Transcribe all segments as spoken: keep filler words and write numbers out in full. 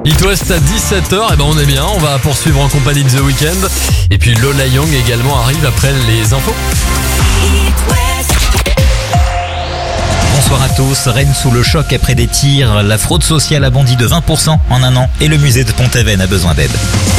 It West à dix-sept heures, et ben on est bien, on va poursuivre en compagnie de The Weeknd. Et puis Lola Young également arrive après les infos. Bonsoir à tous. Rennes sous le choc après des tirs. La fraude sociale a bondi de vingt pour cent en un an et le musée de Pont-Aven a besoin d'aide.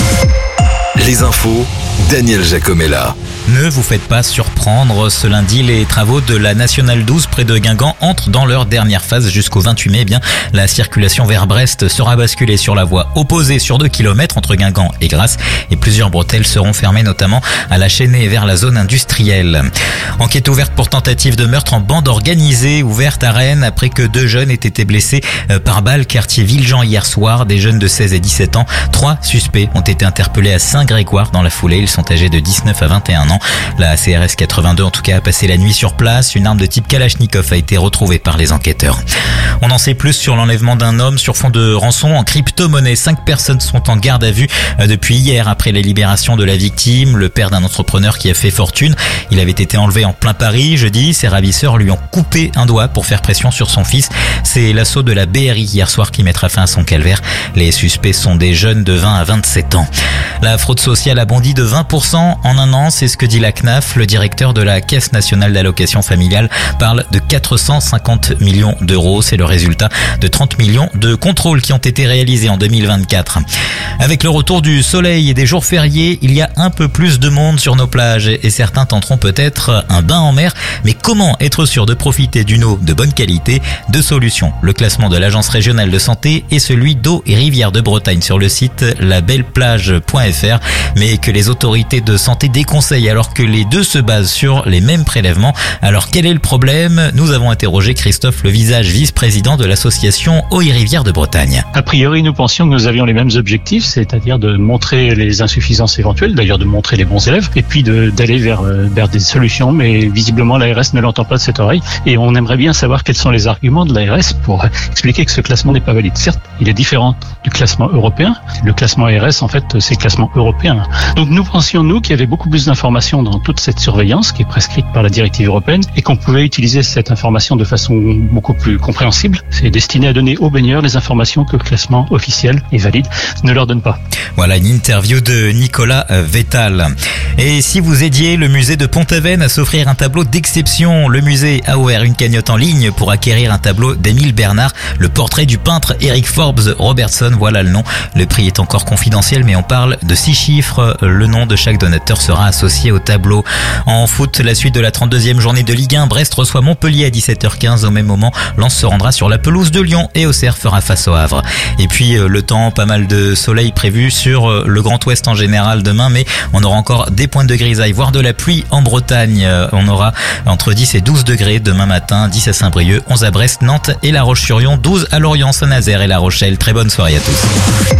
Les infos, Daniel Giacomella. Ne vous faites pas surprendre, ce lundi, les travaux de la Nationale douze près de Guingamp entrent dans leur dernière phase jusqu'au vingt-huit mai. Eh bien, la circulation vers Brest sera basculée sur la voie opposée sur deux kilomètres entre Guingamp et Grasse et plusieurs bretelles seront fermées, notamment à la Chênaie vers la zone industrielle. Enquête ouverte pour tentative de meurtre en bande organisée, ouverte à Rennes après que deux jeunes aient été blessés par balle quartier Villejean hier soir. Des jeunes de seize et dix-sept ans. Trois suspects ont été interpellés à Saint-Grégoire dans la foulée. Ils sont âgés de dix-neuf à vingt et un ans. La C R S quatre-vingt-deux en tout cas a passé la nuit sur place. Une arme de type Kalachnikov a été retrouvée par les enquêteurs. On en sait plus sur l'enlèvement d'un homme sur fond de rançon en crypto-monnaie. Cinq personnes sont en garde à vue depuis hier après la libération de la victime, le père d'un entrepreneur qui a fait fortune. Il avait été enlevé en plein Paris jeudi. Ses ravisseurs lui ont coupé un doigt pour faire pression sur son fils. C'est l'assaut de la B R I hier soir qui mettra fin à son calvaire. Les suspects sont des jeunes de vingt à vingt-sept ans. La fraude sociale a bondi de vingt pour cent en un an, c'est ce que dit la C N A F. Le directeur de la Caisse nationale d'allocation familiale parle de quatre cent cinquante millions d'euros. C'est le résultat de trente millions de contrôles qui ont été réalisés en deux mille vingt-quatre. Avec le retour du soleil et des jours fériés, il y a un peu plus de monde sur nos plages et certains tenteront peut-être un bain en mer. Mais comment être sûr de profiter d'une eau de bonne qualité? Deux solutions. Le classement de l'Agence régionale de santé et celui d'eau et rivières de Bretagne sur le site la belle plage point f r, mais que les autorités de santé déconseillent alors que les deux se basent sur les mêmes prélèvements. Alors quel est le problème? Nous avons interrogé Christophe Levisage, vice-président de l'association Eau et Rivières de Bretagne. A priori, nous pensions que nous avions les mêmes objectifs, c'est-à-dire de montrer les insuffisances éventuelles, d'ailleurs de montrer les bons élèves, et puis de, d'aller vers, vers des solutions, mais visiblement l'A R S ne l'entend pas de cette oreille, et on aimerait bien savoir quels sont les arguments de l'A R S pour expliquer que ce classement n'est pas valide. Certes, il est différent du classement européen. Le classement A R S, en fait, c'est le classement européen. Donc nous pensions, nous, qu'il y avait beaucoup plus d'informations dans toute cette surveillance qui est prescrite par la directive européenne et qu'on pouvait utiliser cette information de façon beaucoup plus compréhensible. C'est destiné à donner aux baigneurs les informations que le classement officiel et valide ne leur donne pas. Voilà une interview de Nicolas Vettal. Et si vous aidiez le musée de Pont-Aven à s'offrir un tableau d'exception, le musée a ouvert une cagnotte en ligne pour acquérir un tableau d'Émile Bernard, le portrait du peintre Eric Forbes Robertson. Voilà le nom. Le prix est encore confidentiel, mais on parle de six chiffres. Le nom de chaque donateur sera associé au tableau. En foot, la suite de la trente-deuxième journée de Ligue un, Brest reçoit Montpellier à dix-sept heures quinze. Au même moment, Lens se rendra sur la pelouse de Lyon et Auxerre fera face au Havre. Et puis le temps, pas mal de soleil prévu sur le Grand Ouest en général demain, mais on aura encore des pointes de grisaille, voire de la pluie en Bretagne. On aura entre dix et douze degrés demain matin, dix à Saint-Brieuc, onze à Brest, Nantes et La Roche-sur-Yon, douze à Lorient, Saint-Nazaire et La Rochelle. Très bonne soirée à tous.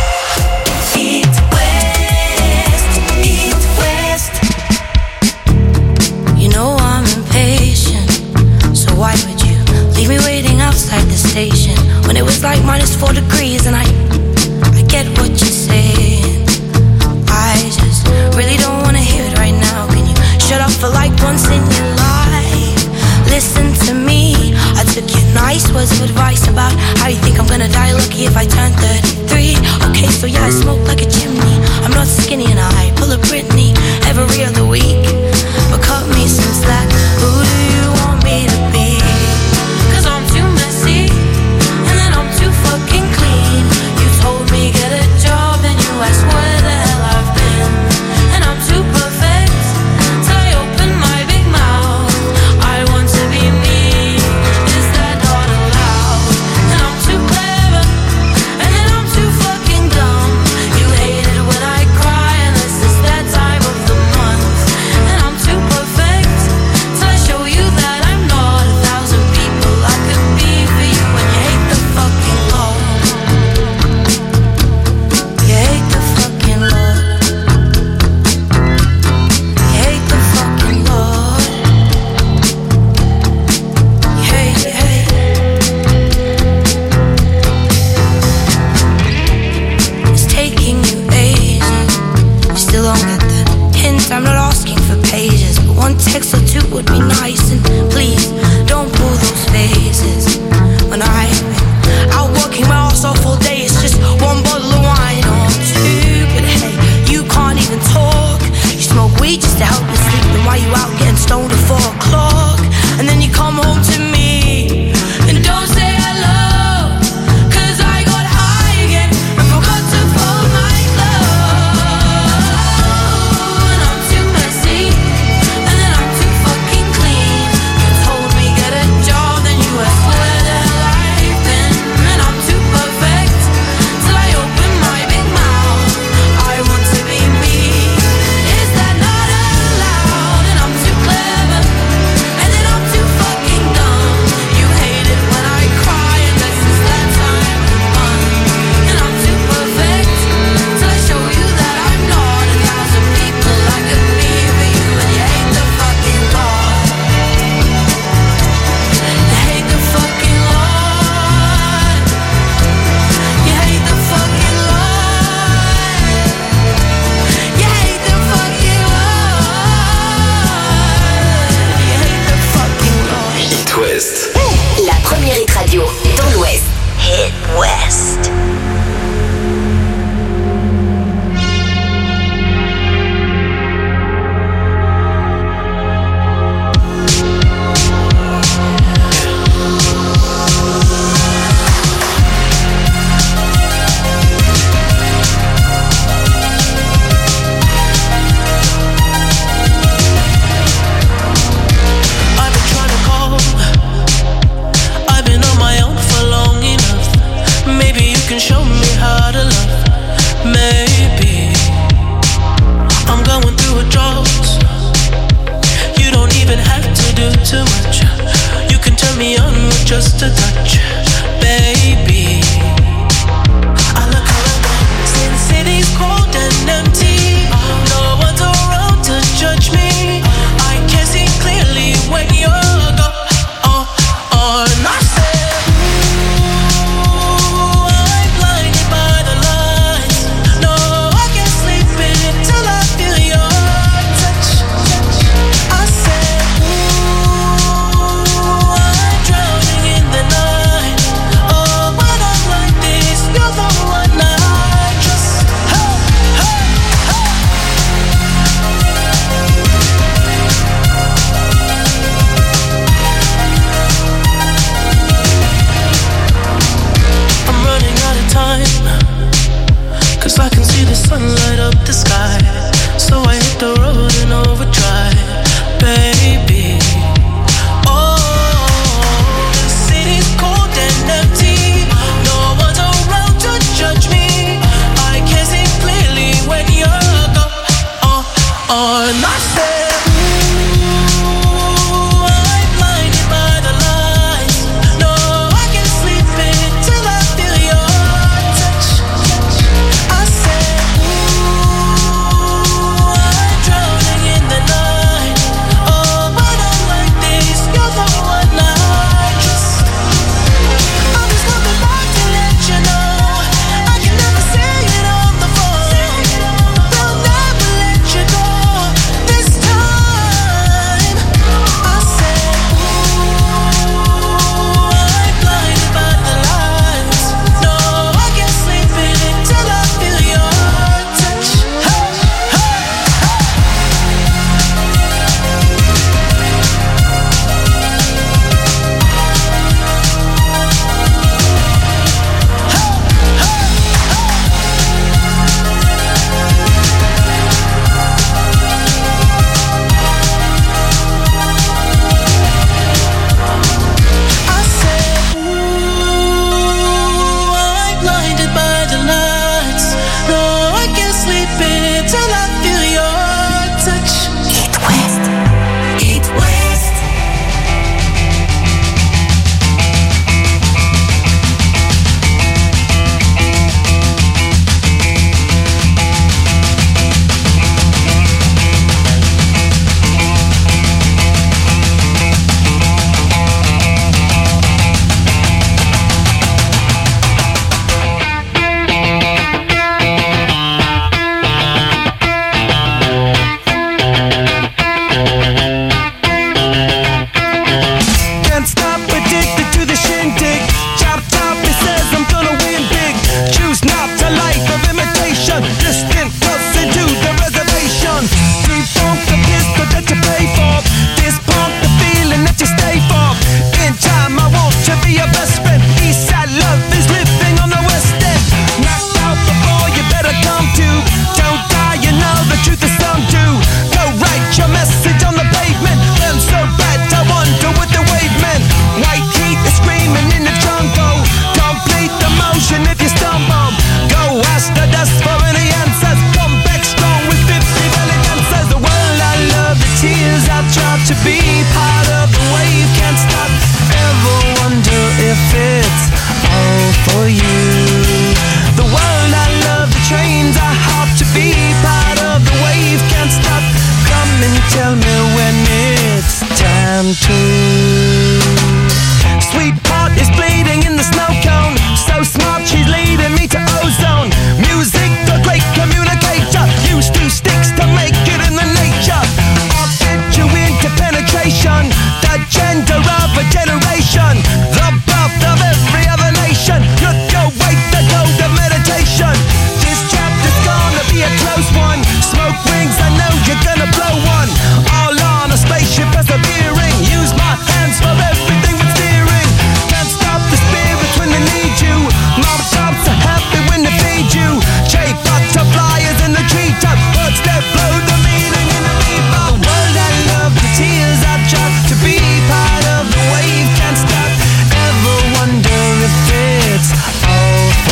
Outside the station when it was like minus four degrees and I I get what you're saying. I just really don't want to hear it right now. Can you shut up for like once in your life? Listen to me. I took your nice words of advice about how you think I'm gonna die lucky if I turn thirty-three. Okay, so yeah, I smoke like a chimney. I'm not skinny and I pull a Britney every other week. But cut me some slack. Who do you want me to be? Too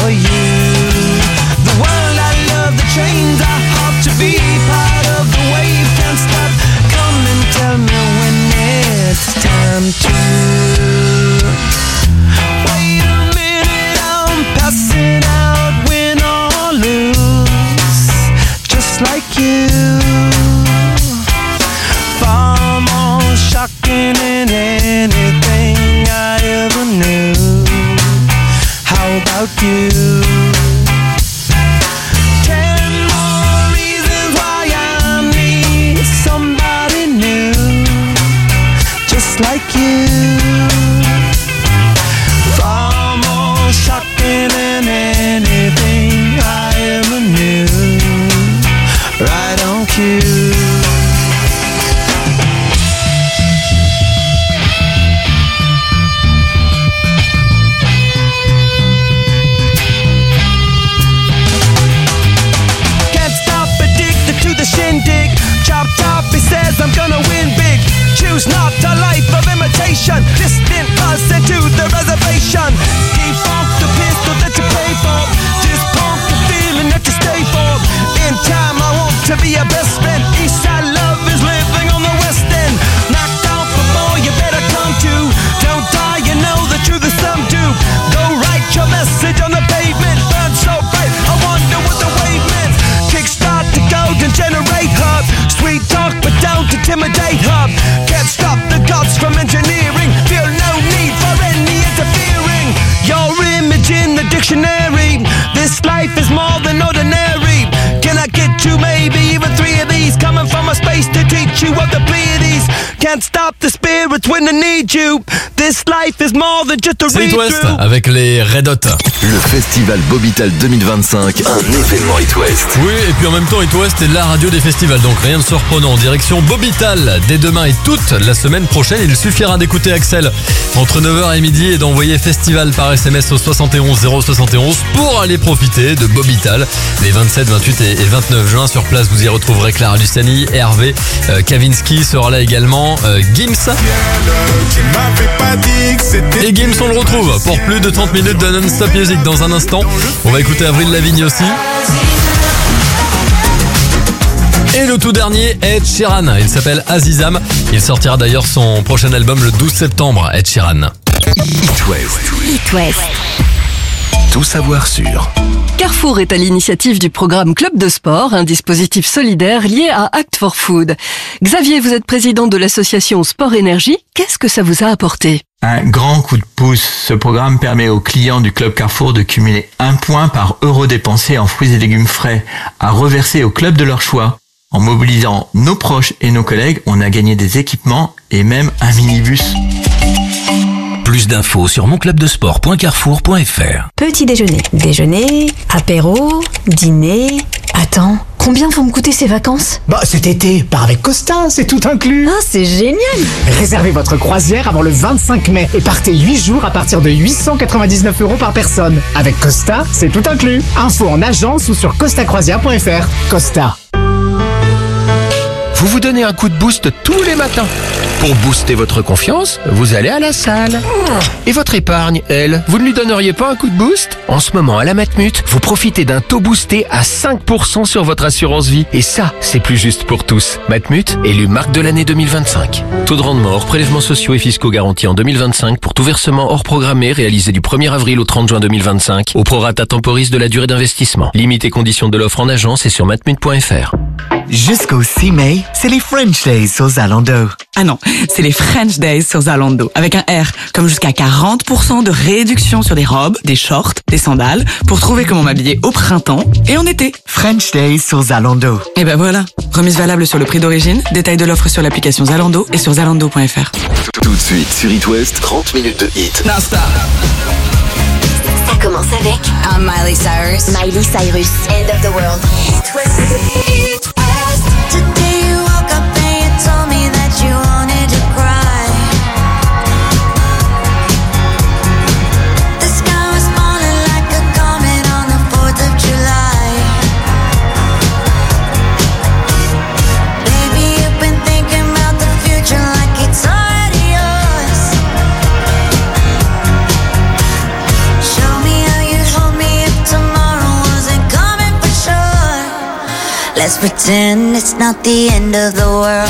for you. The world I love, the trains I hop to be part of the wave. Can't stop, come and tell me when it's time to. Wait a minute, I'm passing out, win or lose, just like you. Far more shocking than anything I ever knew. How about you? Ten more reasons why I need somebody new, just like you. Far more shocking than anything I ever knew. Right on cue. Shindig, chop top, he says I'm gonna win big. Choose not a life of imitation. Distant us into the reservation. Defunct the pistol that you pay for. Dispunk the feeling that you stay for. In time I want to be your best friend. Eastside love is living on the west end. Knocked out before you better come to. Don't die, you know the truth is some do. Go write your message on the pavement. Burn so bright, I wonder what the wave meant. Kickstart the golden generate hub. Sweet talk but don't intimidate hub. Can't stop the gods from engineering. Feel no need for any interfering. Your image in the dictionary. This life is more than ordinary. Can I get you maybe even three of these? Coming from a space to teach you of the Pleiades. Can't stop the spirits when they need you. This life is more than just a C'est It West read-through. avec les Red Hot. Le festival Bobital deux mille vingt-cinq, un événement It West. Oui, et puis en même temps, It West est la radio des festivals, donc rien de surprenant. Direction Bobital, dès demain et toute la semaine prochaine. Il suffira d'écouter Axel entre neuf heures et midi et d'envoyer festival par S M S au soixante et onze zéro soixante et onze pour aller profiter de Bobital les vingt-sept, vingt-huit et vingt-neuf juin. Sur place, vous y retrouverez Clara Luciani, Hervé, euh, Kavinsky sera là également, euh, Gims. Et Gims, on le retrouve pour plus de trente minutes de non-stop music dans un instant. On va écouter Avril Lavigne aussi. Et le tout dernier, Ed Sheeran. Il s'appelle Azizam. Il sortira d'ailleurs son prochain album le douze septembre, Ed Sheeran. It West. It West. Tout savoir sur. Carrefour est à l'initiative du programme Club de Sport, un dispositif solidaire lié à Act for Food. Xavier, vous êtes président de l'association Sport Énergie. Qu'est-ce que ça vous a apporté ? Un grand coup de pouce. Ce programme permet aux clients du Club Carrefour de cumuler un point par euro dépensé en fruits et légumes frais à reverser au club de leur choix. En mobilisant nos proches et nos collègues, on a gagné des équipements et même un minibus. Plus d'infos sur monclubdesport point carrefour point f r. Petit déjeuner, déjeuner, apéro, dîner... Attends, combien vont me coûter ces vacances ? Bah cet été, part avec Costa, c'est tout inclus. Ah, c'est génial ! Réservez votre croisière avant le vingt-cinq mai et partez huit jours à partir de huit cent quatre-vingt-dix-neuf euros par personne. Avec Costa, c'est tout inclus. Info en agence ou sur costa croisière point f r. Costa. Vous vous donnez un coup de boost tous les matins. Pour booster votre confiance, vous allez à la salle. Et votre épargne, elle, vous ne lui donneriez pas un coup de boost ? En ce moment, à la Matmut, vous profitez d'un taux boosté à cinq pour cent sur votre assurance vie. Et ça, c'est plus juste pour tous. Matmut, élu marque de l'année deux mille vingt-cinq. Taux de rendement hors prélèvements sociaux et fiscaux garantis en deux mille vingt-cinq pour tout versement hors programmé réalisé du premier avril au trente juin deux mille vingt-cinq au prorata temporis de la durée d'investissement. Limite et conditions de l'offre en agence et sur matmut point f r. Jusqu'au six mai, c'est les French Days sur Zalando. Ah non, c'est les French Days sur Zalando, avec un R, comme jusqu'à quarante pour cent de réduction sur des robes, des shorts, des sandales, pour trouver comment m'habiller au printemps et en été. French Days sur Zalando. Et ben voilà, remise valable sur le prix d'origine, détail de l'offre sur l'application Zalando et sur zalando point f r. Tout de suite sur It West, trente minutes de hit. Non-stop. Ça commence avec I'm Miley Cyrus. Miley Cyrus. End of the world. It West. It West. Today you woke up and you told me that you wanted to cry. The sky was falling like a comet on the fourth of July. Baby, you've been thinking about the future like it's already yours. Show me how you hold me if Let's pretend it's not the end of the world.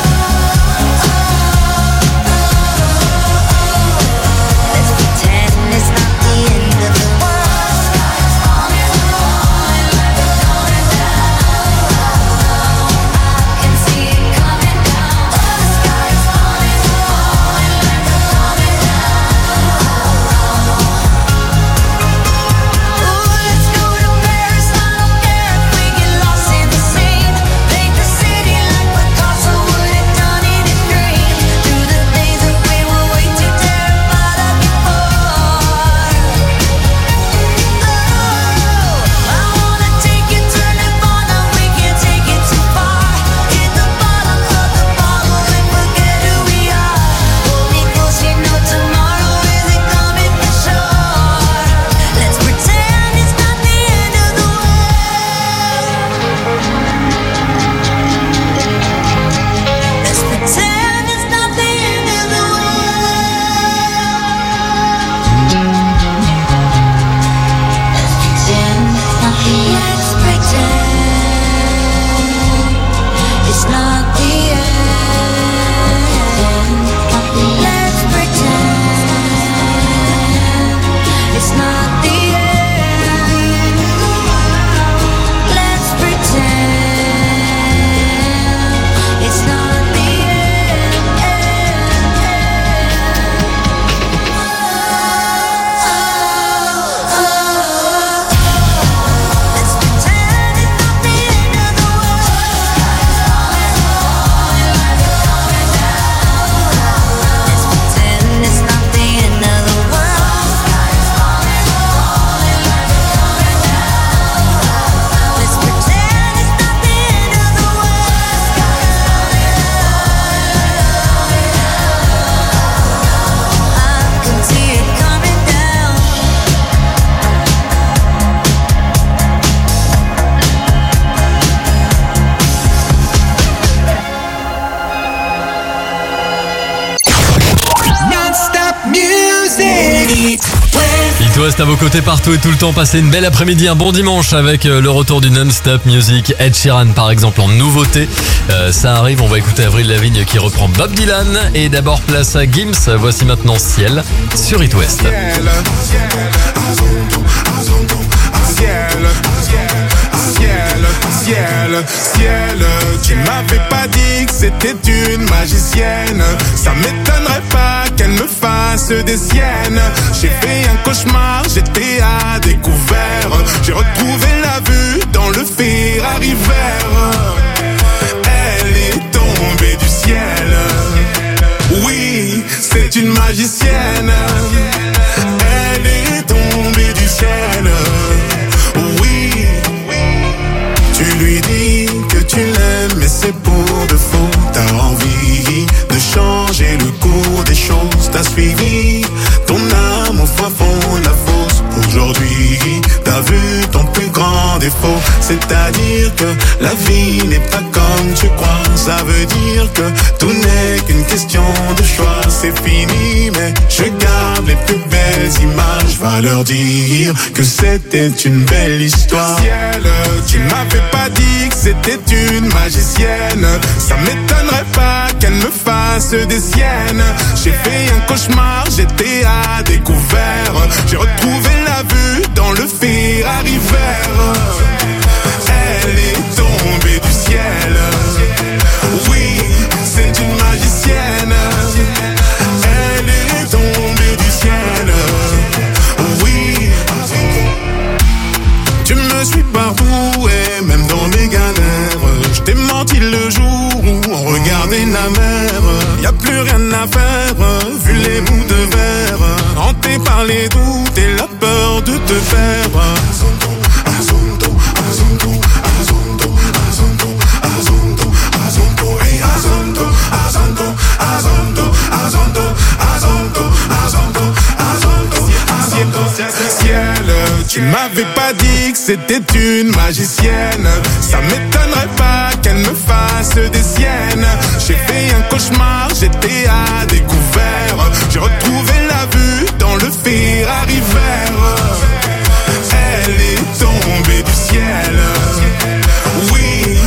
It West à vos côtés partout et tout le temps. Passez une belle après-midi, un bon dimanche avec le retour du non-stop music. Ed Sheeran par exemple en nouveauté. Euh, ça arrive, on va écouter Avril Lavigne qui reprend Bob Dylan. Et d'abord place à Gims. Voici maintenant Ciel sur It West. Ciel, ciel, tu m'avais pas dit que c'était une magicienne. Ça m'étonnerait pas qu'elle me fasse des siennes. J'ai fait un cauchemar, j'étais à découvert. J'ai retrouvé la vue dans le Ferrari vert. Elle est tombée du ciel. Oui, c'est une magicienne. Elle est tombée du ciel. Tu lui dis que tu l'aimes mais c'est pour de faux. T'as envie de changer le cours des choses. T'as suivi ton âme au fin fond de la fosse. Aujourd'hui t'as vu ton plus grand défaut. C'est-à-dire que la vie n'est pas comme tu crois. Ça veut dire que tout n'est qu'une question de choix. C'est fini mais je garde les plus belles images. Va leur dire que c'était une belle histoire. Ciel, tu m'avais pas dit que c'était une magicienne. Ça m'étonnerait pas qu'elle me fasse des siennes. J'ai fait un cauchemar, j'étais à découvert. J'ai retrouvé la vue dans le Ferrari vert. Elle est tombée du ciel. Oui, c'est une magicienne. Elle est tombée du ciel. Oui, tu me suis partout et même dans mes galères. Je t'ai menti le jour où on regardait la mer. Y'a plus rien à faire, vu les bouts de verre. Hanté par les doutes et la peur de te perdre. Azonto, azonto, azonto, azonto, azonto, azonto, hey azonto, azonto, azonto, azonto, azonto, azonto, azonto, azonto. Ciel, tu m'avais pas dit que c'était une magicienne. Ça m'étonnerait pas qu'elle me fasse des siennes. J'ai fait un cauchemar, j'étais à découvert. J'ai retrouvé la vue dans le Ferrari vert. Elle est tombée du ciel. Oui,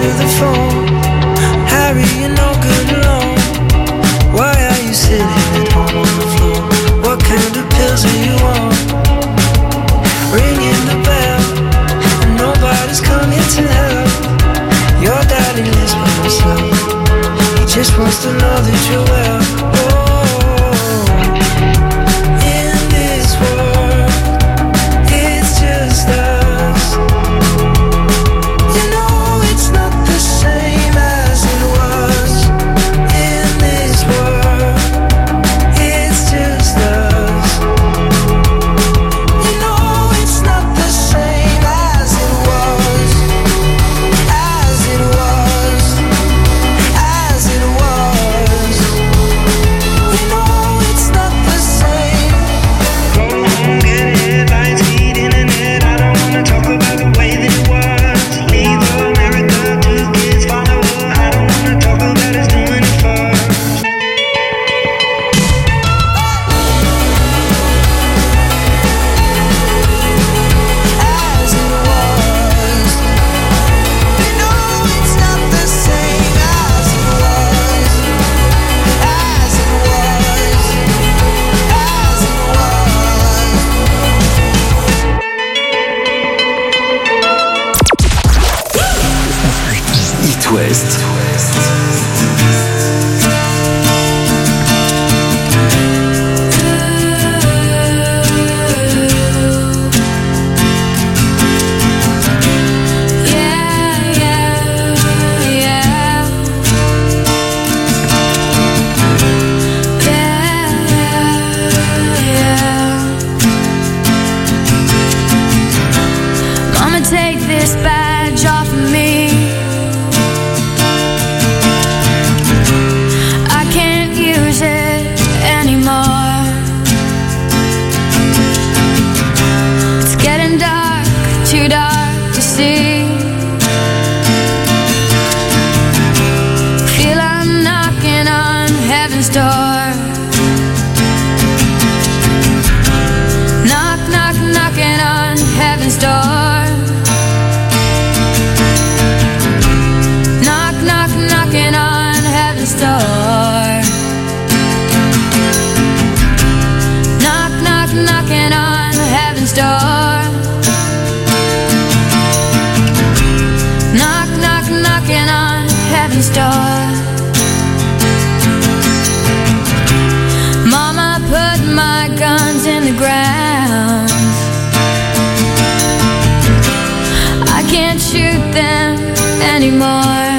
to the phone. Harry, you're no good alone. Why are you sitting at home on the floor? What kind of pills are you on? Ringing the bell, and nobody's coming to help. Your daddy lives by himself. He just wants to know that you're well. Oh, in this world, it's just us. You know it's not the same as it was. In this world, it's just us. You know it's not the same as it was. As it was. As it was. You know it's not the same. Go home, get headlines, feed internet. I don't wanna talk about the way that it was. Leave America, two kids, follow her. I don't wanna talk about us doing it first. As it was. You know it's not the same as it was. As it was. As it was. It West. Mama, take this badge off of me. I can't use it anymore. It's getting dark, too dark to see. Feel I'm knocking on heaven's door. Knock, knock, knocking on heaven's door. Knock, knock, knocking on heaven's door. Knock, knock, knocking on heaven's door. Knock, knock, knocking on heaven's door. Mama put my guns in the ground. I can't shoot them anymore.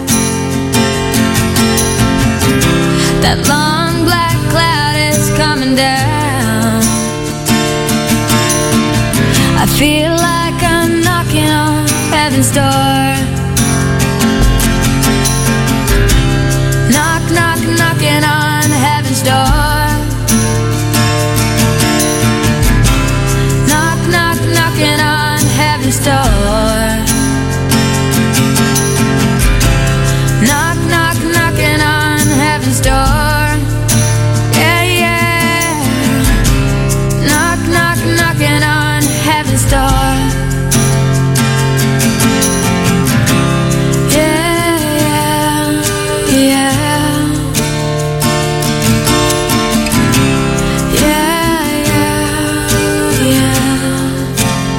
That long black cloud is coming down. I feel like I'm knocking on heaven's door. Knock, knock, knocking on heaven's door. Knock, knock, knocking on heaven's door. Knock, knock, knocking on heaven's door. Yeah, yeah. Knock, knock, knocking on heaven's door. Yeah, yeah, yeah. Yeah, yeah, yeah.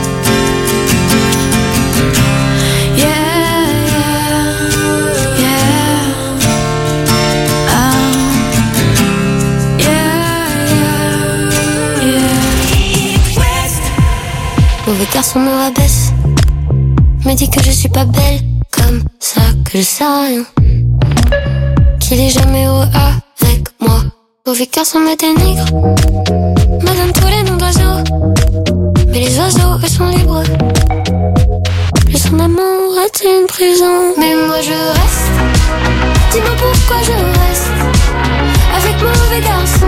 Mauvais garçon me rabaisse, me dit que je suis pas belle, comme ça que je sais rien, qu'il est jamais heureux avec moi. Mauvais garçon me dénigre, me donne tous les noms d'oiseaux, mais les oiseaux eux sont libres. Plus son amour est une prison, mais moi je reste. Dis-moi pourquoi je reste avec mauvais garçon.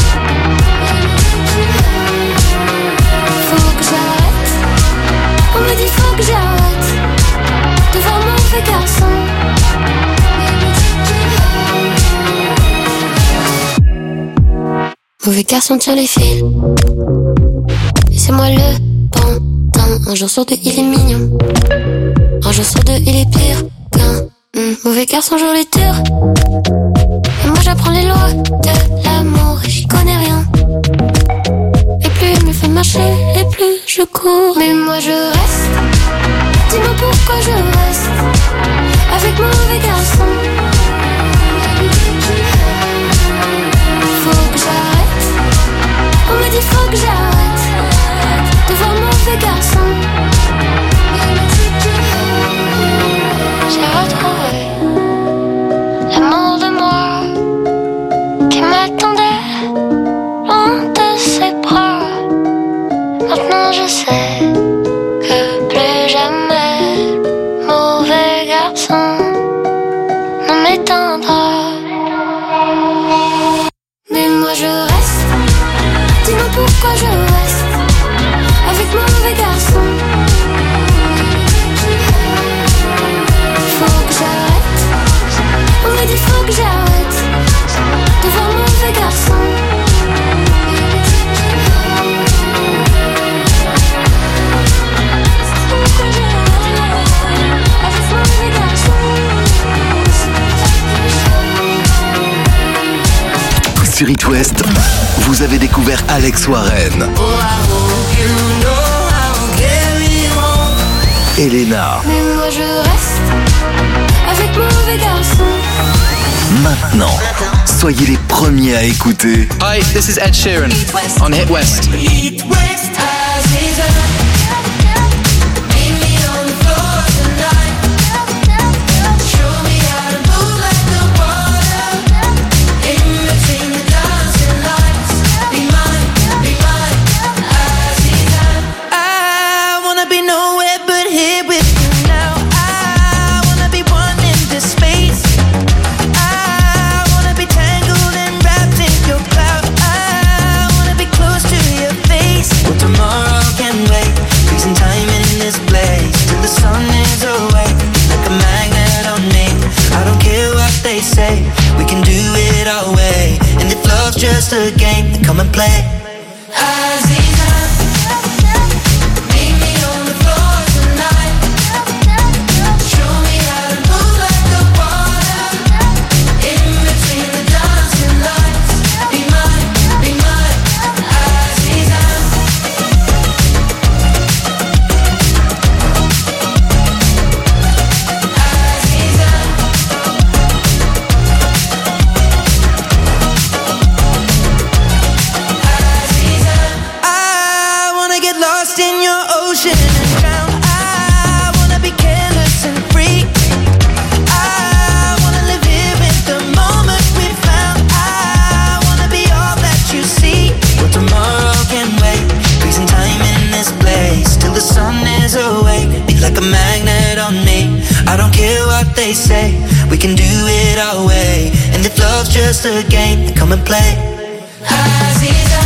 Faut que j'arrête. On me dit faut que j'arrête de voir mauvais garçon. Mauvais garçon tire les fils, et c'est moi le pantin. Un jour sur deux il est mignon, un jour sur deux il est pire qu'un garçons jouent les durs. Et moi j'apprends les lois de l'amour et j'y connais rien. Et plus il me fait marcher, et plus je cours. Mais moi je reste. Dis-moi pourquoi je reste avec mon mauvais garçon. Faut que j'arrête. On me dit faut que j'arrête de voir mon mauvais garçon. J'ai retrouvé l'amour de moi qui m'attendait loin de ses bras. Maintenant je sais que plus jamais mauvais garçon ne m'éteindra. Mais moi je reste. Dis-moi pourquoi je reste avec mon mauvais garçon. Faut que j'arrête. On me dit faut que j'arrête de voir mon mauvais garçon. Sur It West, vous avez découvert Alex Warren, Elena. Mais moi je reste avec mon mauvais garçon. Maintenant, soyez les premiers à écouter Hi, this is Ed Sheeran on Hit West. We can do it our way, and if love's just a game, then come and play. Aziza, meet me on the floor tonight. Show me how to move like the water. In between the dancing lights, be mine, be mine, Aziza. In your ocean and drown. I wanna be careless and free. I wanna live here in the moment we found. I wanna be all that you see. Well, tomorrow can wait. Freezing time in this place till the sun is awake. Be like a magnet on me. I don't care what they say. We can do it our way. And if love's just a game, then come and play. Aziza.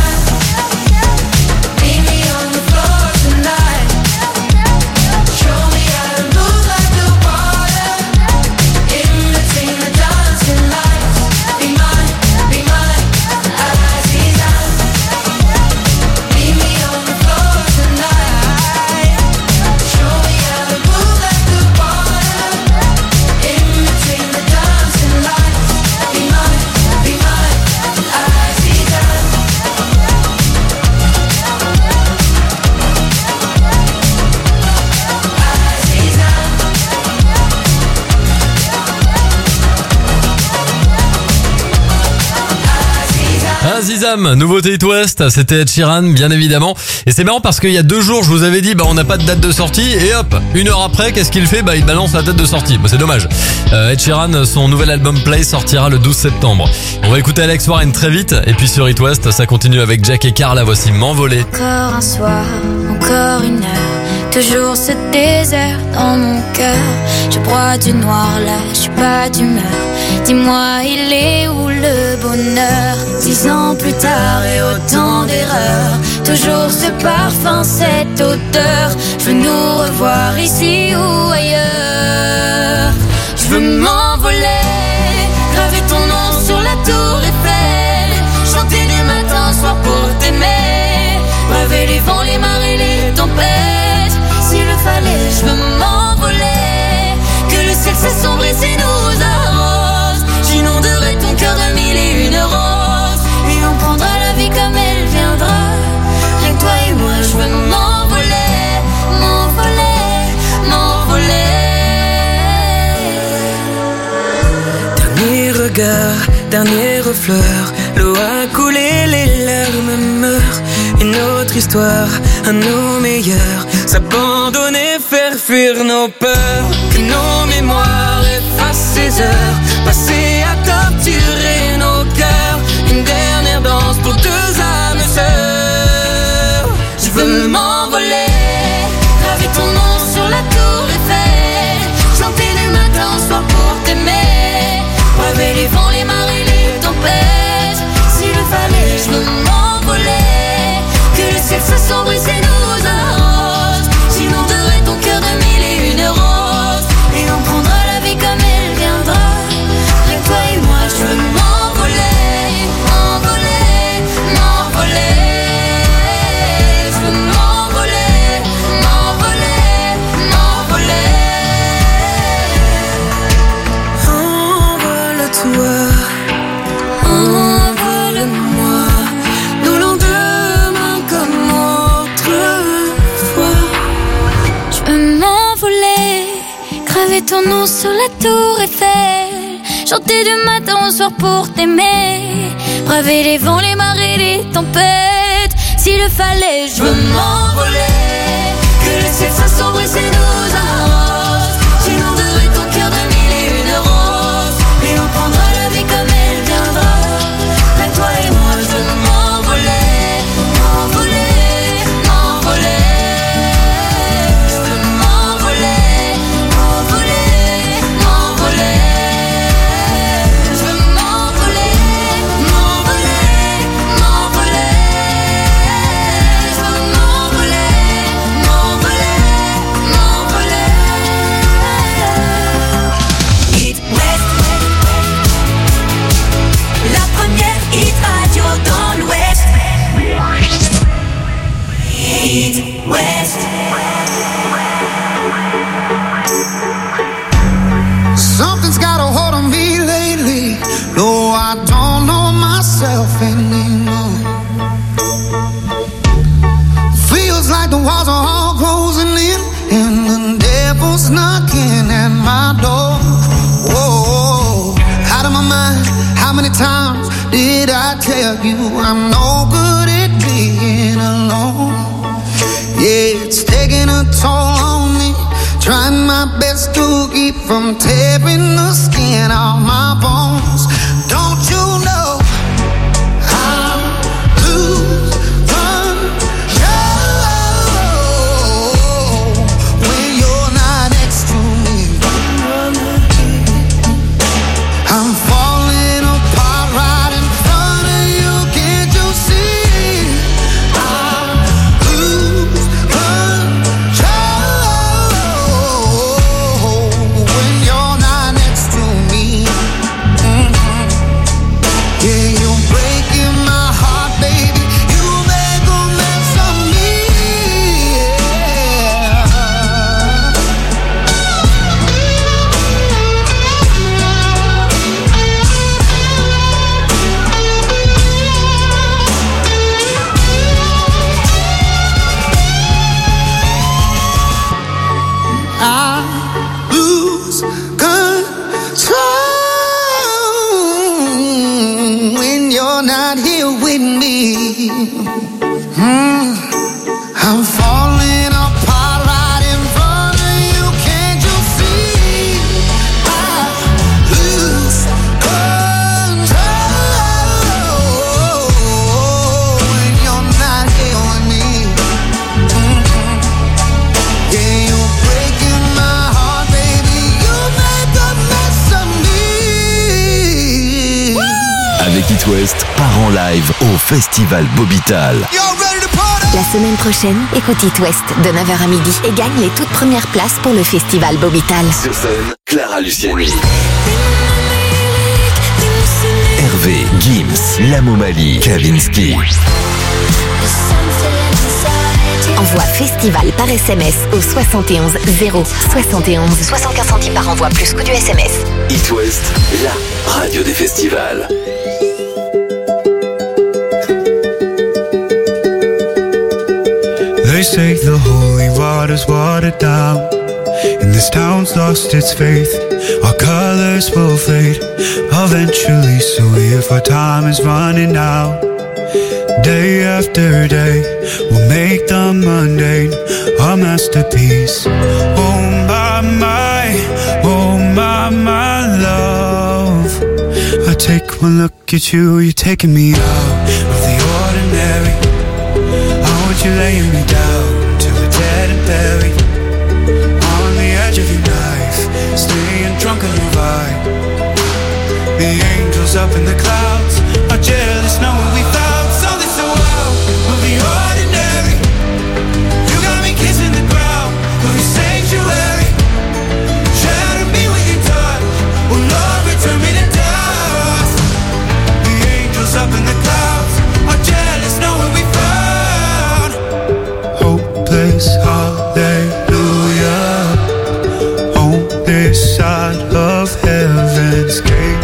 Azizam, nouveauté It West, c'était Ed Sheeran bien évidemment. Et c'est marrant parce qu'il y a deux jours je vous avais dit bah on n'a pas de date de sortie et hop, une heure après qu'est-ce qu'il fait? Bah il balance la date de sortie, bah c'est dommage. euh, Ed Sheeran, son nouvel album Play sortira le douze septembre. On va écouter Alex Warren très vite et puis sur It West ça continue avec Jack et Carla, voici M'envoler. Encore un soir, encore une heure, toujours ce désert dans mon cœur. Je broie du noir là, je suis pas d'humeur. Dis-moi il est où le bonheur? Dix ans plus tard et autant d'erreurs, toujours ce parfum, cette odeur. Je veux nous revoir ici ou ailleurs. Je veux m'envoler, graver ton nom sur la tour Eiffel, chanter du matin au soir pour t'aimer, braver les vents, les marées, les tempêtes. S'il le fallait, je veux m'envoler, que le ciel s'assombrit si nous arrête. regard, dernier refleur, l'eau a coulé, les larmes meurent. Une autre histoire, à nos meilleurs, s'abandonner, faire fuir nos peurs. Que nos mémoires effacent ces heures, passées à torturer nos cœurs. Une dernière danse pour deux âmes sœurs. Je veux m'envoler, graver ton nom sur la tour Eiffel, chanter du matin au soir pour t'aimer, braver les vents, les marées, les tempêtes. S'il le fallait, je veux m'envoler, que le ciel s'assombrisse et nous arrose. J'inonderai ton cœur de mille et une roses, et on prendra la vie comme elle viendra. Rien que toi et moi, je veux m'envoler, m'envoler, m'envoler. Je veux m'envoler, m'envoler, m'envoler. Envole-toi, envole-moi, nos lendemains comme autrefois. Je veux m'envoler, graver ton nom sur la tour Eiffel, chanter du matin au soir pour t'aimer, braver les vents, les marées, les tempêtes. S'il le fallait, je veux m'envoler, que le ciel s'assombrisse et nous arrose. J'inonderai ton cœur de mille et une roses, et on prendra la vie comme elle viendra. Là, toi et moi, je veux m'envoler, m'envoler, m'envoler. Je veux m'envoler, m'envoler, m'envoler. Je veux m'envoler, m'envoler, m'envoler. Je veux m'envoler, m'envoler, m'envoler. Hit West, la première hit radio dans l'Ouest. Hit West. Something's got a hold on me lately. No, I don't know myself anymore. Feels like the walls are all closing in, and the devil's knocking at my door. Whoa, out of my mind. How many times did I tell you I'm no good at being alone? Yeah, it's taking a toll on me, trying my best to keep from tearing the skin off my bones. Don't you know I lose control when you're not next to me? I'm falling apart right in front of you. Can't you see? I lose control when you're not next to me. Mhm. Yeah, you're breaking my heart, baby. You make a mess of me. I lose control when you're not here with me. Hmm. I'm falling apart right in front of you. Can't you see? I lose control when you're not here with me. Mhm. Yeah, you're breaking my heart, baby. You make a mess of me. Avec It West, part en live au Festival Bobital. La semaine prochaine, écoute It West de neuf heures à midi et gagne les toutes premières places pour le festival Bobital. Sur scène, Clara Luciani, Hervé, Gims, Lamo Mali, Kavinsky. Envoie festival par S M S au soixante et onze zéro soixante et onze. soixante-quinze centimes par envoi plus coût du S M S. It West, la radio des festivals. They say the holy water's watered down, and the This town's lost its faith. Our colors will fade eventually, so if our time is running out, day after day, we'll make the mundane a masterpiece. Oh my, my, oh my, my love. I take one look at you, you're taking me out of the ordinary. I want you laying me down till we're dead and buried. On the edge of your knife, staying drunk on your vibe. The angels up in the clouds are jealous knowing we found something so out of the ordinary. You got me kissing the ground of your sanctuary. Shatter me with your touch, oh Lord, return me to dust. The angels up in the clouds are jealous knowing we found hopeless hallelujah on this side of heaven's gate.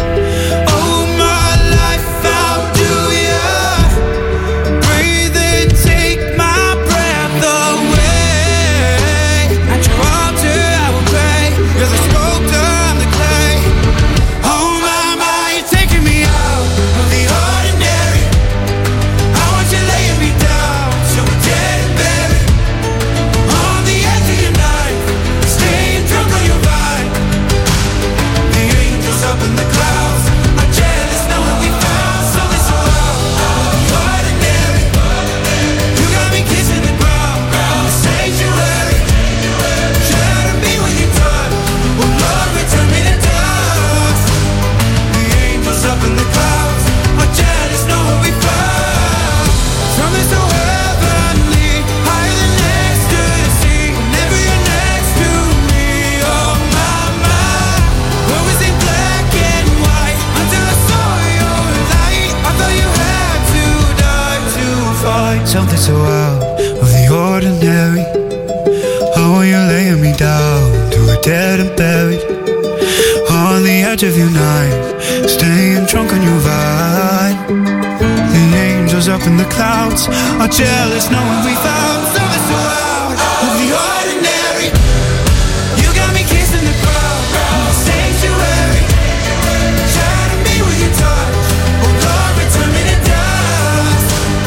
Something so out of the ordinary. Oh, you're laying me down to a dead and buried. On the edge of your knife, staying drunk on your vibe. The angels up in the clouds are jealous knowing we found something so out of the ordinary. You got me kissing the ground of the sanctuary. Shatter me with your touch, oh Lord, return me to dust.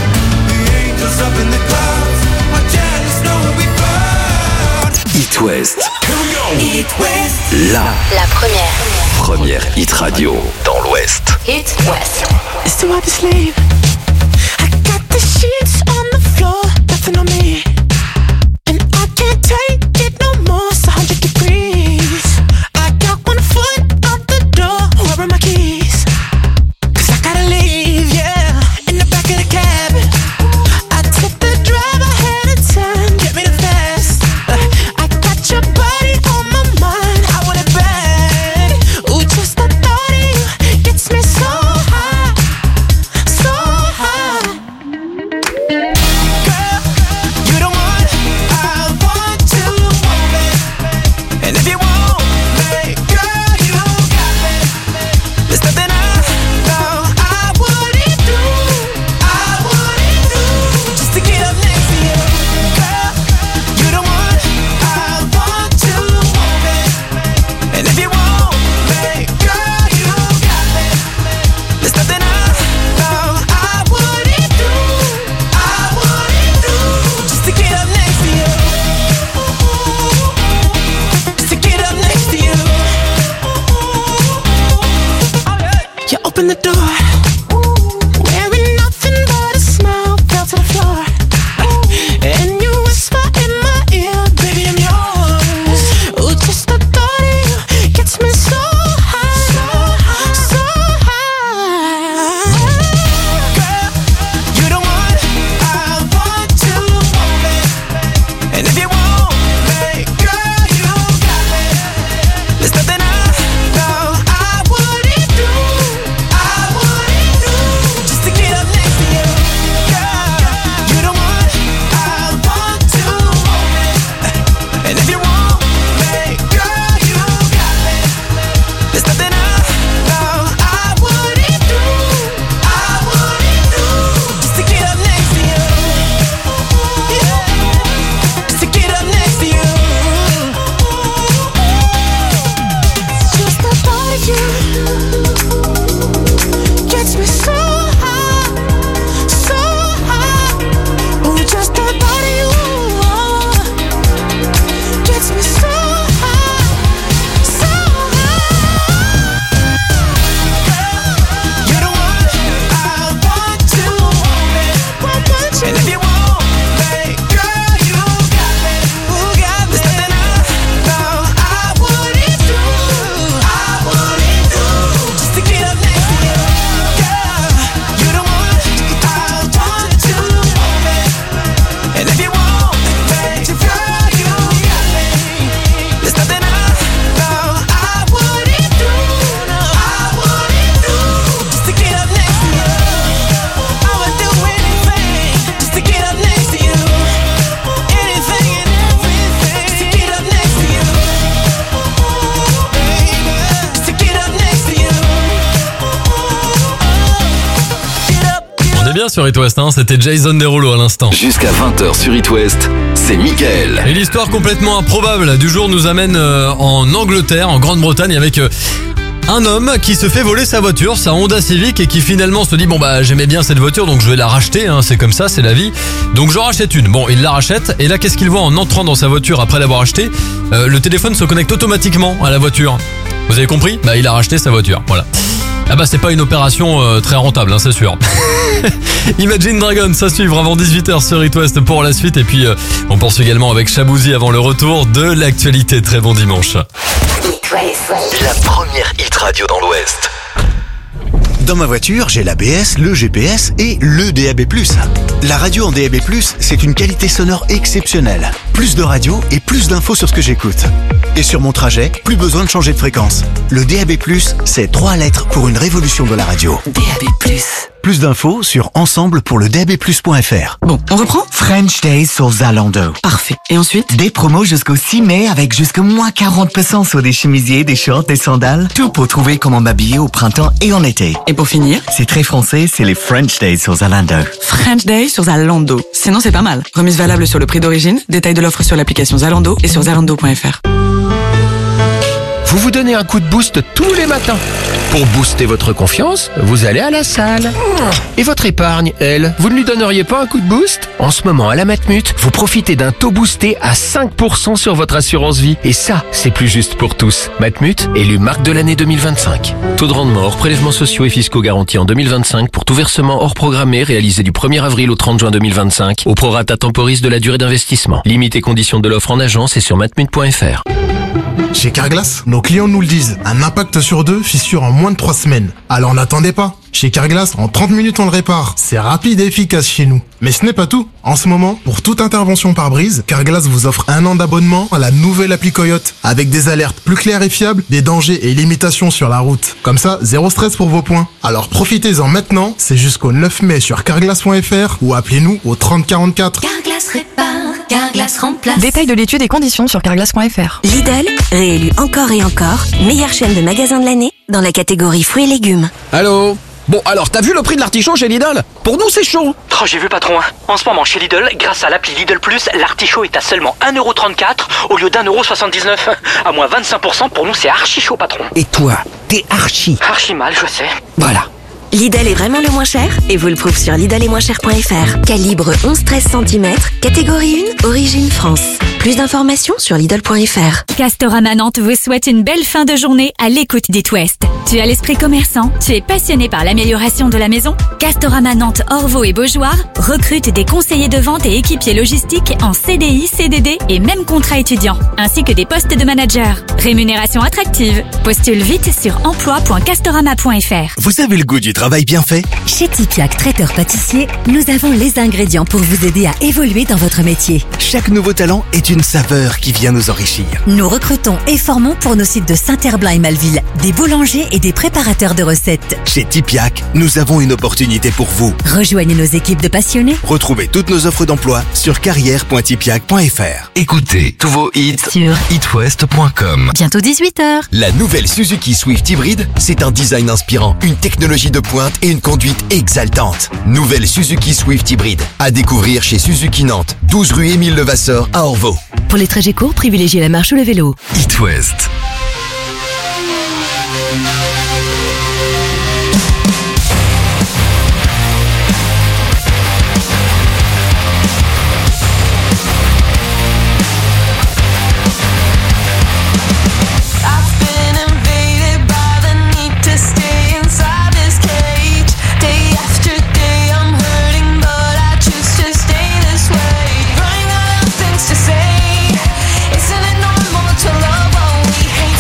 Up in the clouds, are jealous knowing we found It West. It West. La, La première. Première hit radio dans l'Ouest. It West. It's too hard to sleep. I got the sheets on the floor, nothing on me. And I can't take it no more, it's a hundred degrees. I got one foot out the door, where are my keys? Cause I gotta leave, yeah, in the back of the cab. Your body on my mind, I want it bad. Ooh, just the thought of you gets me so high, so high. est bien sur It West, hein, c'était Jason Derulo à l'instant. Jusqu'à vingt heures sur It West, c'est Mickaël. Et l'histoire complètement improbable du jour nous amène euh, en Angleterre, en Grande-Bretagne, avec euh, un homme qui se fait voler sa voiture, sa Honda Civic, et qui finalement se dit bon bah j'aimais bien cette voiture donc je vais la racheter, hein, c'est comme ça, c'est la vie. Donc je rachète une. Bon, il la rachète et là qu'est-ce qu'il voit en entrant dans sa voiture après l'avoir achetée? euh, Le téléphone se connecte automatiquement à la voiture. Vous avez compris? Bah il a racheté sa voiture, voilà. Ah bah c'est pas une opération euh, très rentable, hein, c'est sûr. Imagine Dragons à suivre avant dix-huit heures sur It West pour la suite. Et puis euh, on poursuit également avec Shabouzi avant le retour de l'actualité. Très bon dimanche. La première hit radio dans l'Ouest. Dans ma voiture, j'ai l'A B S, le G P S et le D A B plus. La radio en D A B plus, c'est une qualité sonore exceptionnelle. Plus de radio et plus d'infos sur ce que j'écoute. Et sur mon trajet, plus besoin de changer de fréquence. Le D A B plus, c'est trois lettres pour une révolution de la radio. D A B plus. Plus d'infos sur ensemble pour le D A B plus point F R. Bon, on reprend? French Days sur Zalando. Parfait. Et ensuite? Des promos jusqu'au six mai avec jusqu'à moins quarante pour cent sur des chemisiers, des shorts, des sandales. Tout pour trouver comment m'habiller au printemps et en été. Et pour finir? C'est très français, c'est les French Days sur Zalando. French Days sur Zalando. Sinon, c'est pas mal. Remise valable sur le prix d'origine. Détail de l'offre sur l'application Zalando et sur zalando point F R. Vous vous donnez un coup de boost tous les matins. Pour booster votre confiance, vous allez à la salle. Et votre épargne, elle, vous ne lui donneriez pas un coup de boost? En ce moment, à la Matmut, vous profitez d'un taux boosté à cinq pour cent sur votre assurance vie. Et ça, c'est plus juste pour tous. Matmut, élu marque de l'année deux mille vingt-cinq. Taux de rendement hors prélèvements sociaux et fiscaux garantis en deux mille vingt-cinq pour tout versement hors programmé réalisé du premier avril au trente juin deux mille vingt-cinq au prorata temporis de la durée d'investissement. Limite et conditions de l'offre en agence et sur matmut point F R. Chez Carglass, nos clients nous le disent, un impact sur deux, fissure en moins de trois semaines. Alors n'attendez pas. Chez Carglass, en trente minutes on le répare. C'est rapide et efficace chez nous. Mais ce n'est pas tout. En ce moment, pour toute intervention par brise, Carglass vous offre un an d'abonnement à la nouvelle appli Coyote, avec des alertes plus claires et fiables, des dangers et limitations sur la route. Comme ça, zéro stress pour vos points. Alors profitez-en maintenant, c'est jusqu'au neuf mai sur carglass point F R ou appelez-nous au trente quarante-quatre. Carglass répare, Carglass remplace. Détail de l'étude et conditions sur carglass point F R. Lidl, réélu encore et encore, meilleure chaîne de magasins de l'année dans la catégorie fruits et légumes. Allô? Bon, alors, t'as vu le prix de l'artichaut chez Lidl? Pour nous, c'est chaud. Oh, j'ai vu, patron. En ce moment, chez Lidl, grâce à l'appli Lidl Plus, l'artichaut est à seulement un euro trente-quatre au lieu d'un euro soixante-dix-neuf. À moins vingt-cinq pour cent, pour nous, c'est archi chaud, patron. Et toi, t'es archi. Archi mal, je sais. Voilà. Lidl est vraiment le moins cher et vous le prouve sur lidl est moins cher point F R. Calibre onze treize centimètres, catégorie un, origine France. Plus d'informations sur lidl point F R. Castorama Nantes vous souhaite une belle fin de journée à l'écoute d'It West. Tu as l'esprit commerçant, tu es passionné par l'amélioration de la maison? Castorama Nantes, Orvaux et Beaujoire recrute des conseillers de vente et équipiers logistiques en C D I, C D D et même contrat étudiant, ainsi que des postes de manager. Rémunération attractive. Postule vite sur emploi point castorama point F R. Vous avez le goût du travail bien fait? Chez Tipiak Traiteur Pâtissier, nous avons les ingrédients pour vous aider à évoluer dans votre métier. Chaque nouveau talent est une saveur qui vient nous enrichir. Nous recrutons et formons pour nos sites de Saint-Herblain et Malville des boulangers et des préparateurs de recettes. Chez Tipiak, nous avons une opportunité pour vous. Rejoignez nos équipes de passionnés. Retrouvez toutes nos offres d'emploi sur carrière point tipiak point F R. Écoutez tous vos hits sur it west point com. Bientôt dix-huit heures. La nouvelle Suzuki Swift Hybrid, c'est un design inspirant, une technologie de pointe et une conduite exaltante. Nouvelle Suzuki Swift Hybrid, à découvrir chez Suzuki Nantes, douze rue Émile Levasseur à Orvaux. Pour les trajets courts, privilégiez la marche ou le vélo. It West. To say, isn't it normal to love what we hate?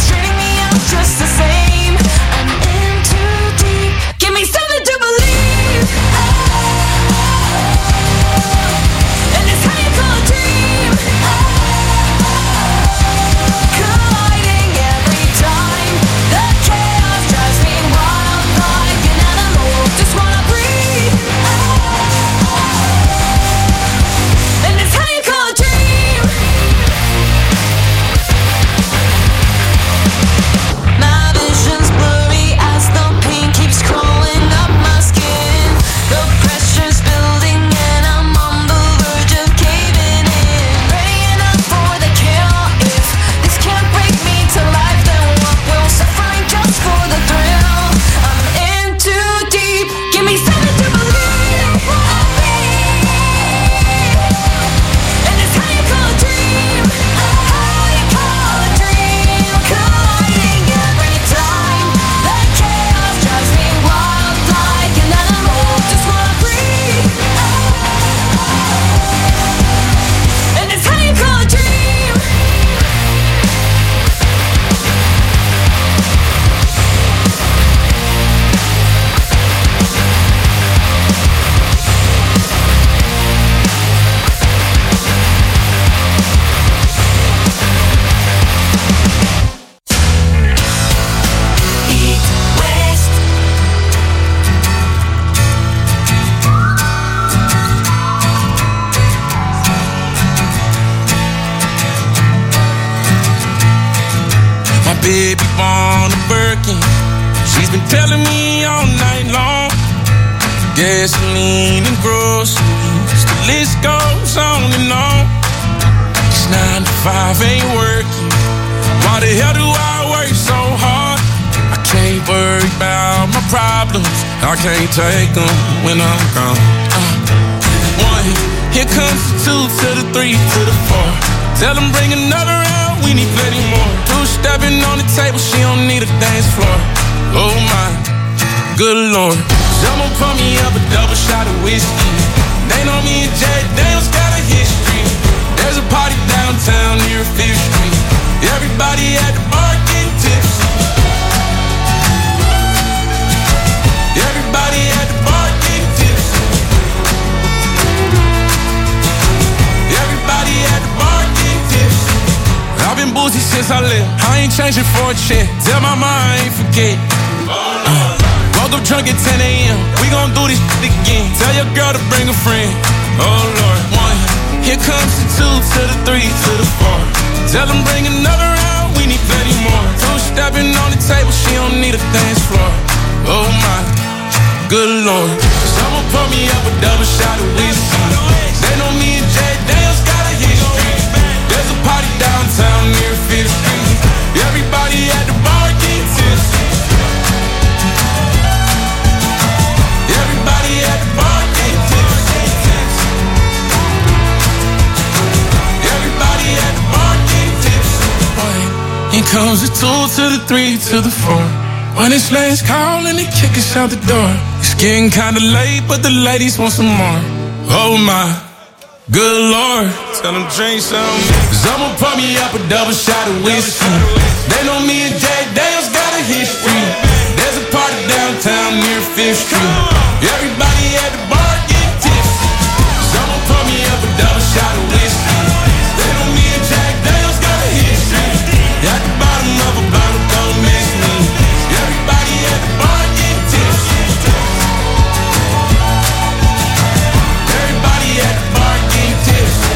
been telling me all night long. Gasoline and groceries, the list goes on and on. This nine to five ain't working. Why the hell do I work so hard? I can't worry about my problems. I can't take them when I'm gone. Uh, one, here comes the two to the three to the four. Tell them bring another round, we need plenty more. Two stepping on the table, she don't need a dance floor. Oh my, good Lord. Someone pour me up a double shot of whiskey. They know me and Jay Daniels got a history. There's a party downtown near Fifth Street. Everybody at the bar getting tipsy. Everybody at the bar getting tipsy. Everybody at the bar getting tipsy. I've been boozy since I left. I ain't changing for a check. Tell my mama I ain't forget. Uh, woke up drunk at ten a.m. We gon' do this shit again. Tell your girl to bring a friend. Oh Lord. One, here comes the two to the three to the four. Tell them bring another round, we need plenty more. Two stepping on the table, she don't need a dance floor. Oh my, good Lord. Someone pour me up a double shot of whiskey. They know me and Jay Daniels got a history. There's a party downtown near Fifth Street. Everybody at the bar getting tipsy. Everybody at the bar getting tipsy. Everybody at the bar getting tipsy. Here comes the two to the three to the four. When it's last call and they kick us out the door. It's getting kinda late, but the ladies want some more. Oh my, good Lord. Tell them drink some. Someone pour me up a double shot of whiskey. They know me and Jay Daniels got a history. There's a party downtown near Fifth Street. Everybody at the bar getting tipsy. Someone pour me up a double shot of whiskey. They know me and Jack Daniels got a history. At the bottom of a bottle, don't miss me. Everybody at the bar getting tipsy. Everybody at the bar getting tipsy.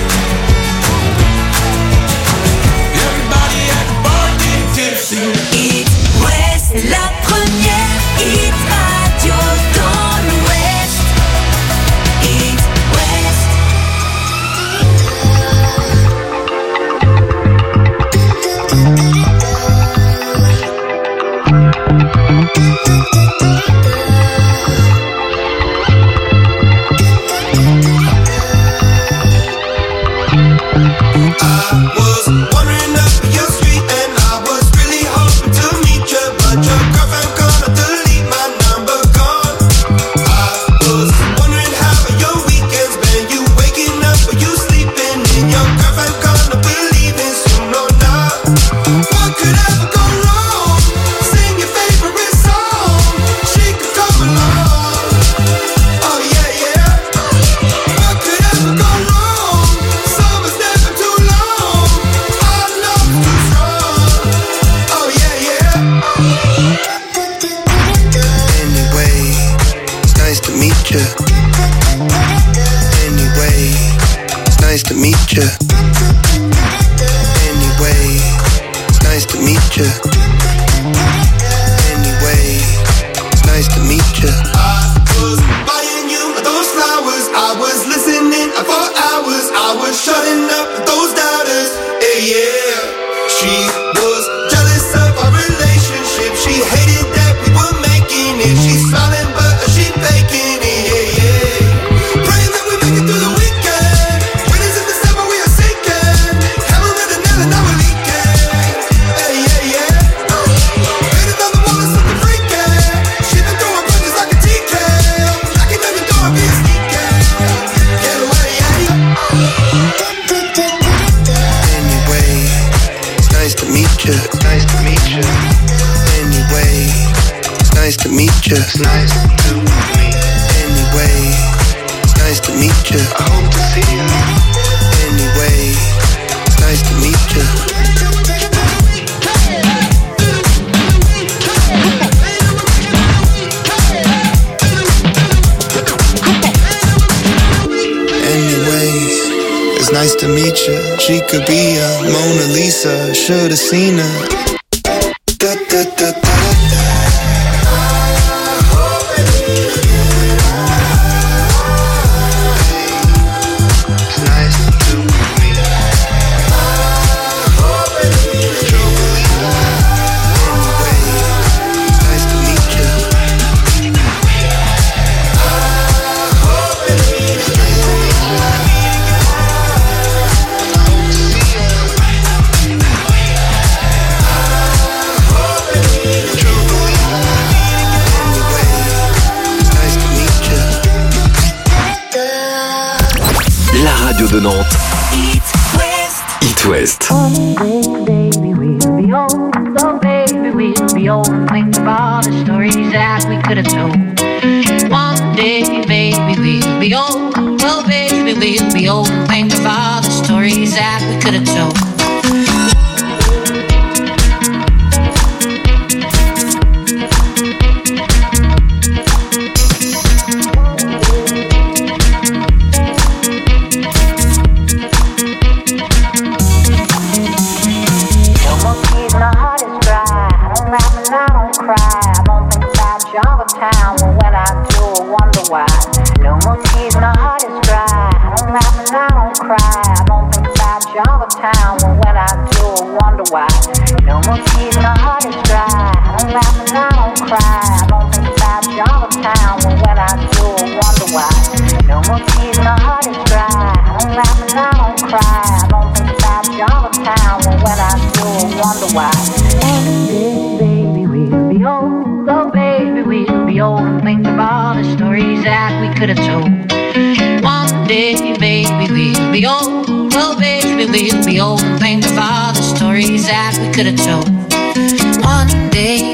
Everybody at the bar getting tipsy. It West, la première hit radio dans l'Ouest. It West. I was wandering up your street and I was really hoping to meet you, but your girlfriend gonna delete my number, gone. I was wondering how your weekends been. You waking up or you sleeping in? Your girlfriend gonna believe in soon or not. What could ever go wrong? Sing your favorite song. She could come along. Oh yeah, yeah. What could ever go wrong? Summer's never too long. Our love's too strong. Oh yeah, yeah. Anyway, it's nice to meet you. Anyway, it's nice to meet you. Anyway, it's nice to meet you. Anyway, it's nice to meet you. I was buying you those flowers. I was listening for hours. I was shutting up those doubters. Hey, yeah. She was jealous of our relationship. She hated that we were making it. She's smiling, but she faking it. Yeah, yeah. Praying that we make it through the weekend. Winners in December, we are sinking. Hammer and a nail and now we're leaking. Hey, yeah, yeah. Painted on the wall is something freaky. She been throwing punches like a T K. Knocking on your door, being sneaky. Get away, yeah. Anyway, it's nice to meet you. It's nice to meet you. Anyway, it's nice to meet you. It's nice to meet me. Anyway, it's nice to meet you. I hope to see you. Anyway, it's nice to meet you. Anyways, it's nice to meet you. She could be a Mona Lisa. Should've seen her. Da, da, da, da, da. de Nantes. It West. One day, baby, we'll be old. Oh, baby, we'll be old. And think of all the stories that we could have told. One day, baby, we'll be old. Oh, baby, we'll be old. And think of all the stories that we could have told. Town, when I do, I wonder why. No more tears, my heart is dry. I don't laugh and I don't cry. I don't think about Java Town, when I do, I wonder why. No more tears, my heart is dry. I don't laugh and I don't cry. I don't think about Java Town, when I do, I wonder why. No more tears, my heart is dry. I don't laugh and I don't cry. I don't think about Java Town, when I do, I wonder why. One day, baby, we'll be old. Oh, baby, we'll be old and think of all the stories that we could have told. One day, baby, we'll be old. Oh, baby, we'll be old and think of all the stories that we could have told. One day,